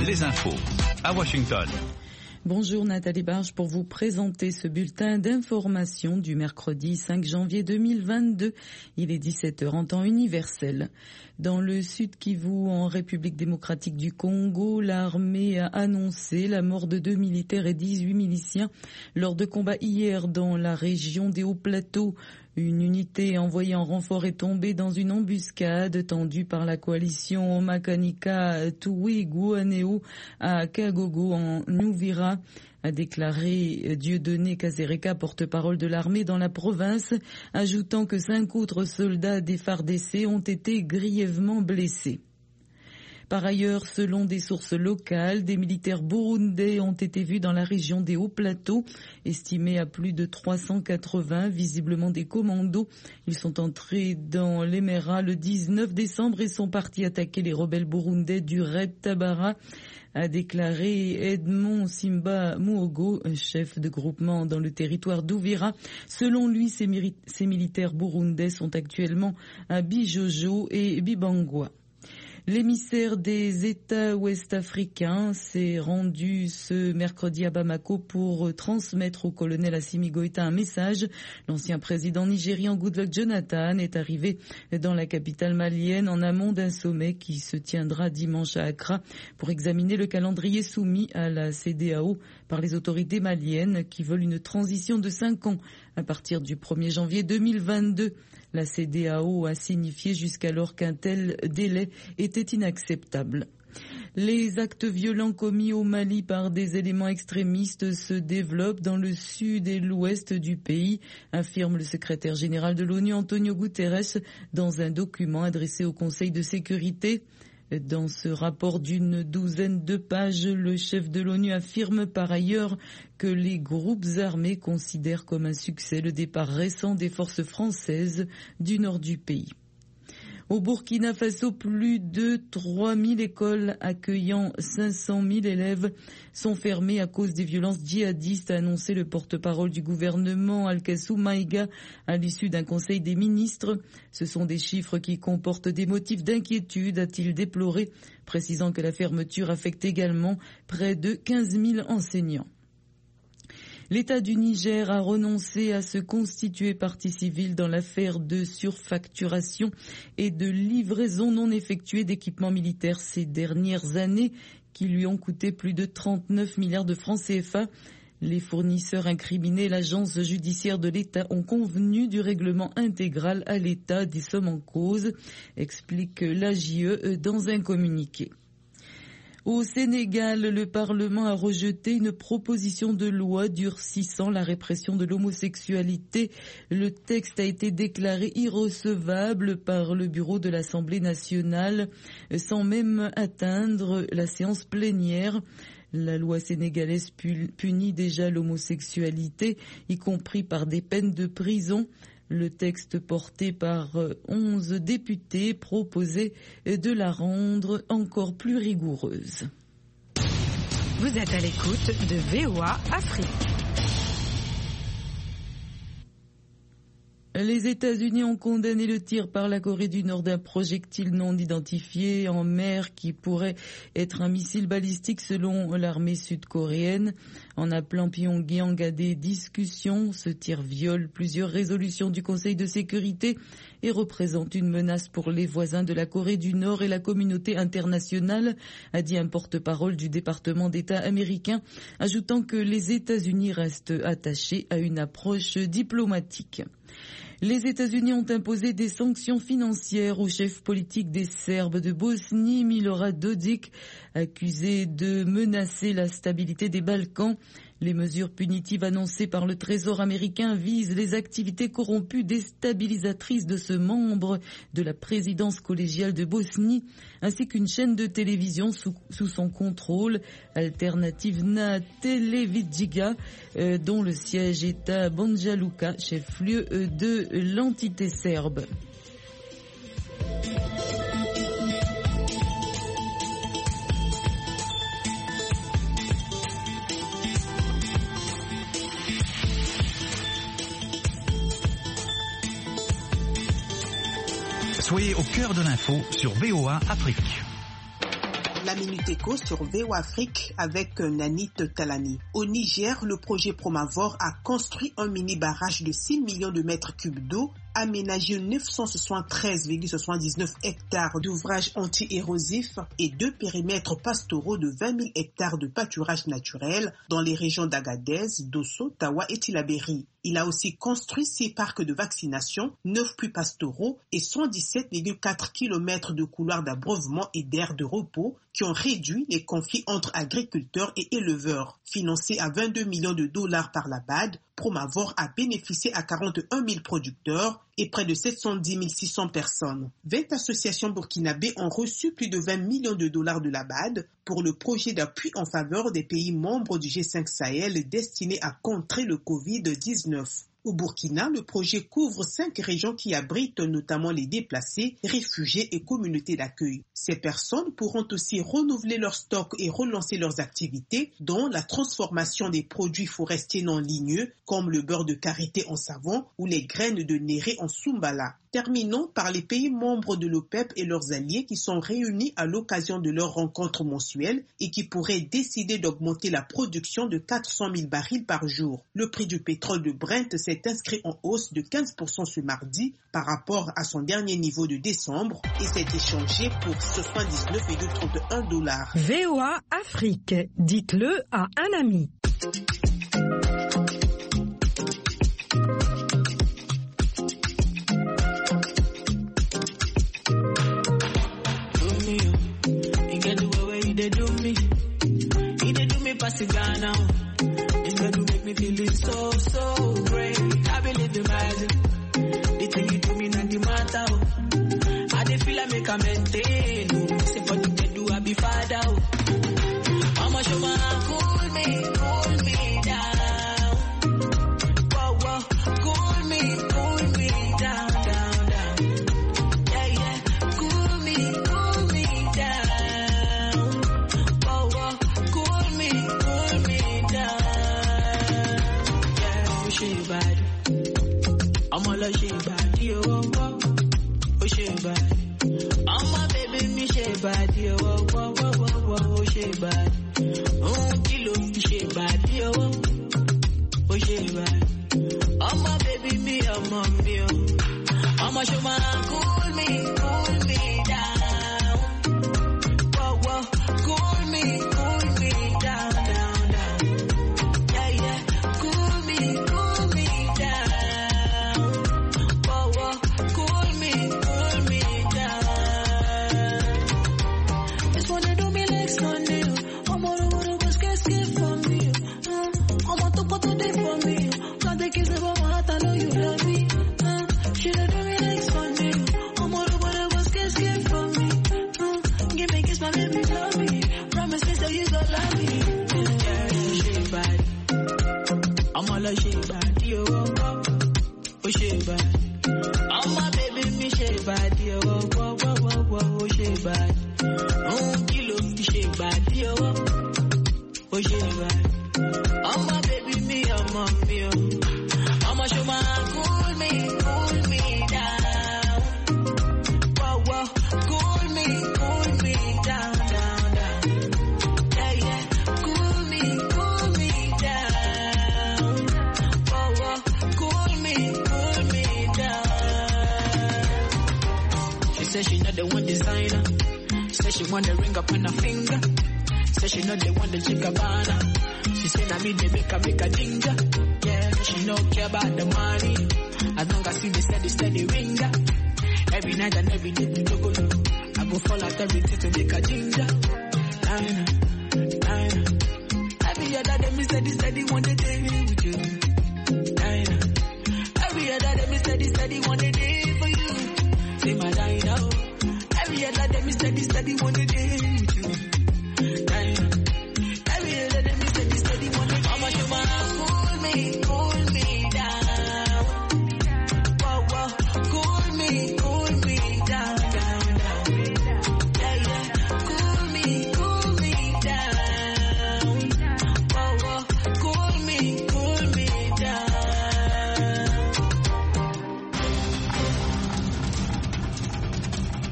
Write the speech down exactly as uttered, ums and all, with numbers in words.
les infos à Washington. Bonjour Nathalie Barge pour vous présenter ce bulletin d'information du mercredi cinq janvier deux mille vingt-deux. Il est dix-sept heures en temps universel. Dans le Sud Kivu, en République démocratique du Congo, l'armée a annoncé la mort de deux militaires et dix-huit miliciens lors de combats hier dans la région des Hauts-Plateaux. Une unité envoyée en renfort est tombée dans une embuscade tendue par la coalition Makanika Tuwi-Guaneo à Kagogo en Nouvira, a déclaré Dieudonné Kazereka, porte-parole de l'armée dans la province, ajoutant que cinq autres soldats des F A R D C ont été grièvement blessés. Par ailleurs, selon des sources locales, des militaires burundais ont été vus dans la région des Hauts-Plateaux, estimés à plus de trois cent quatre-vingts, visiblement des commandos. Ils sont entrés dans l'Emera le dix-neuf décembre et sont partis attaquer les rebelles burundais du Red Tabara, a déclaré Edmond Simba Muogo, chef de groupement dans le territoire d'Ouvira. Selon lui, ces, mi- ces militaires burundais sont actuellement à Bijojo et Bibangwa. L'émissaire des États ouest-africains s'est rendu ce mercredi à Bamako pour transmettre au colonel Assimi Goïta un message. L'ancien président nigérian Goodluck Jonathan est arrivé dans la capitale malienne en amont d'un sommet qui se tiendra dimanche à Accra pour examiner le calendrier soumis à la C E D E A O par les autorités maliennes qui veulent une transition de cinq ans à partir du premier janvier deux mille vingt-deux. La C E D E A O a signifié jusqu'alors qu'un tel délai était inacceptable. Les actes violents commis au Mali par des éléments extrémistes se développent dans le sud et l'ouest du pays, affirme le secrétaire général de l'ONU Antonio Guterres dans un document adressé au Conseil de sécurité. Dans ce rapport d'une douzaine de pages, le chef de l'ONU affirme par ailleurs que les groupes armés considèrent comme un succès le départ récent des forces françaises du nord du pays. Au Burkina Faso, plus de trois mille écoles accueillant cinq cent mille élèves sont fermées à cause des violences djihadistes, a annoncé le porte-parole du gouvernement Alkassou Maïga à l'issue d'un conseil des ministres. Ce sont des chiffres qui comportent des motifs d'inquiétude, a-t-il déploré, précisant que la fermeture affecte également près de quinze mille enseignants. L'État du Niger a renoncé à se constituer partie civile dans l'affaire de surfacturation et de livraison non effectuée d'équipements militaires ces dernières années qui lui ont coûté plus de trente-neuf milliards de francs C F A. Les fournisseurs incriminés et l'agence judiciaire de l'État ont convenu du règlement intégral à l'État des sommes en cause, explique l'A J E dans un communiqué. Au Sénégal, le Parlement a rejeté une proposition de loi durcissant la répression de l'homosexualité. Le texte a été déclaré irrecevable par le bureau de l'Assemblée nationale sans même atteindre la séance plénière. La loi sénégalaise punit déjà l'homosexualité, y compris par des peines de prison. Le texte porté par onze députés proposait de la rendre encore plus rigoureuse. Vous êtes à l'écoute de V O A Afrique. Les États-Unis ont condamné le tir par la Corée du Nord d'un projectile non identifié en mer qui pourrait être un missile balistique selon l'armée sud-coréenne. En appelant Pyongyang à des discussions, ce tir viole plusieurs résolutions du Conseil de sécurité et représente une menace pour les voisins de la Corée du Nord et la communauté internationale, a dit un porte-parole du département d'État américain, ajoutant que les États-Unis restent attachés à une approche diplomatique. Les États-Unis ont imposé des sanctions financières au chef politique des Serbes de Bosnie, Milorad Dodik, accusé de menacer la stabilité des Balkans. Les mesures punitives annoncées par le Trésor américain visent les activités corrompues déstabilisatrices de ce membre de la présidence collégiale de Bosnie, ainsi qu'une chaîne de télévision sous, sous son contrôle, Alternativna Televidjiga, euh, dont le siège est à Banja Luka, chef-lieu euh, de l'entité serbe. Soyez au cœur de l'info sur V O A Afrique. La Minute Éco sur V O Afrique avec Nanit Talani. Au Niger, le projet Promavor a construit un mini-barrage de six millions de mètres cubes d'eau, aménagé neuf cent soixante-treize virgule soixante-dix-neuf hectares d'ouvrages anti-érosifs et deux périmètres pastoraux de vingt mille hectares de pâturage naturel dans les régions d'Agadez, Dosso, Tawa et Tillabéri. Il a aussi construit six parcs de vaccination, neuf puits pastoraux et cent dix-sept virgule quatre kilomètres de couloirs d'abreuvement et d'aires de repos qui ont réduit les conflits entre agriculteurs et éleveurs. Financé à vingt-deux millions de dollars par la B A D, Promavor a bénéficié à quarante et un mille producteurs et près de sept cent dix mille six cents personnes. vingt associations burkinabées ont reçu plus de vingt millions de dollars de la B A D pour le projet d'appui en faveur des pays membres du G cinq Sahel destiné à contrer le covid dix-neuf. Au Burkina, le projet couvre cinq régions qui abritent notamment les déplacés, réfugiés et communautés d'accueil. Ces personnes pourront aussi renouveler leurs stocks et relancer leurs activités, dont la transformation des produits forestiers non ligneux, comme le beurre de karité en savon ou les graines de néré en soumbala. Terminons par les pays membres de l'OPEP et leurs alliés qui sont réunis à l'occasion de leur rencontre mensuelle et qui pourraient décider d'augmenter la production de quatre cent mille barils par jour. Le prix du pétrole de Brent s'est inscrit en hausse de quinze pour cent ce mardi par rapport à son dernier niveau de décembre et s'est échangé pour soixante-dix-neuf virgule trente et un dollars. V O A Afrique, dites-le à un ami. Ghana, it's going to make me feel so, so great. I believe in magic. The thing you do me not the matter. I dey feel I make a maintain. Say for the do I be father. I'ma show my cool me, cool me down. Whoa, whoa, cool me, cool me down, down, down. Yeah, yeah, cool me, cool me down. Whoa, whoa, cool me, cool me down. Yeah, she bad. I'm all like she bad, yo, oh, oh, oh, she bad. I'm my baby, me she bad, yo, oh, oh, oh, oh, oh, she bad. Oh, kilo, she bad, yo, oh, she bad. I'm my baby, me, I'm my me, I'ma show my cool me, cool me down. Whoa, whoa, cool me, cool me down, down, down. Yeah, yeah, cool me, cool me down. Whoa, whoa, cool me, cool me down. Just wanna do me like Sunday. I'm all over the west, get scared from me. I'm on top of the day for me. Got the kiss about my heart, I know you love me. Should I do me like Sunday? I'm all over the west, get scared from me. Give me a kiss, my baby, love me. Promise me that you gon' love me. Yeah, she bad. I'm all like she bad, yo, oh, oh, oh, she bad. I'm my baby, me she bad, yo, oh, oh, oh, oh, oh, oh, she bad. Oh, kilo, she bad, yo, oh, oh, she bad. I'm my baby, me, I'm my me, I'ma show my cool me, cool me down. Whoa, whoa, cool me, cool me down, down, down. Yeah, yeah, cool me, cool me down. Whoa, whoa, cool me, cool me down. She said she not the one designer. Said she want the ring up on her finger. Said she not the one the Chicabana. She said I mean they make her make a ginger. Yeah, she no care about the money. As long as see the steady, steady ringer. Every night and every day we go go low. I go fall out everything to make a ginger. Nine, nine. Every other day me steady, steady one day day with you. Nine. Every other day me steady, steady one day day for you. Say my line out. Every other day me steady, steady one day day